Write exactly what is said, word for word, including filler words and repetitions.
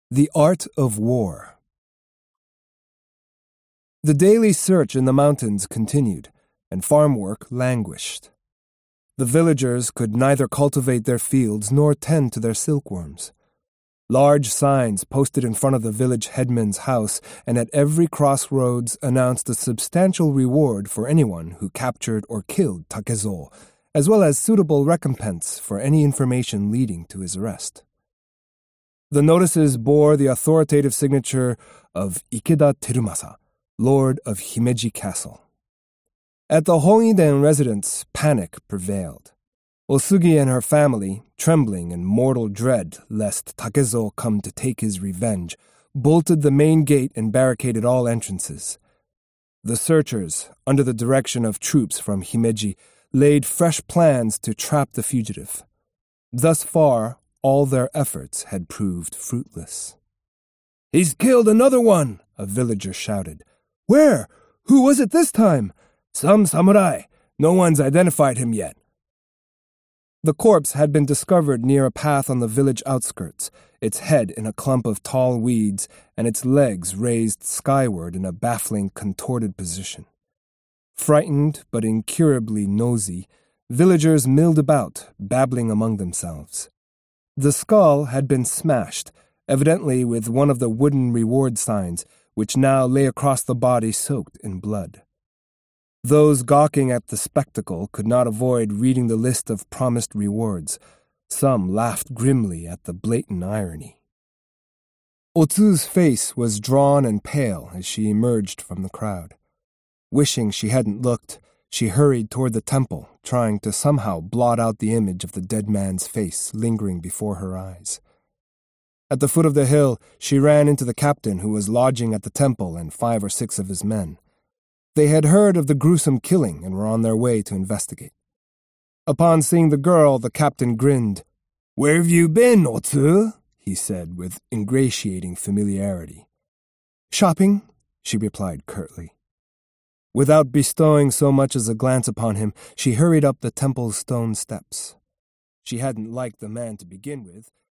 The Art of War. The daily search in the mountains continued, and farm work languished. The villagers could neither cultivate their fields nor tend to their silkworms. Large signs posted in front of the village headman's house and at every crossroads announced a substantial reward for anyone who captured or killed Takezo, as well as suitable recompense for any information leading to his arrest. The notices bore the authoritative signature of Ikeda Terumasa, Lord of Himeji Castle. At the Hongiden residence, panic prevailed. Osugi and her family, trembling in mortal dread lest Takezo come to take his revenge, bolted the main gate and barricaded all entrances. The searchers, under the direction of troops from Himeji, laid fresh plans to trap the fugitive. Thus far, all their efforts had proved fruitless. "He's killed another one!" a villager shouted. "Where? Who was it this time?" "Some samurai. No one's identified him yet." The corpse had been discovered near a path on the village outskirts, its head in a clump of tall weeds and its legs raised skyward in a baffling, contorted position. Frightened but incurably nosy, villagers milled about, babbling among themselves. The skull had been smashed, evidently with one of the wooden reward signs, which now lay across the body soaked in blood. Those gawking at the spectacle could not avoid reading the list of promised rewards. Some laughed grimly at the blatant irony. Otsu's face was drawn and pale as she emerged from the crowd. Wishing she hadn't looked, she hurried toward the temple, trying to somehow blot out the image of the dead man's face lingering before her eyes. At the foot of the hill, she ran into the captain who was lodging at the temple and five or six of his men. They had heard of the gruesome killing and were on their way to investigate. Upon seeing the girl, the captain grinned. "Where have you been, Otsu?" he said with ingratiating familiarity. "Shopping," she replied curtly. Without bestowing so much as a glance upon him, she hurried up the temple's stone steps. She hadn't liked the man to begin with,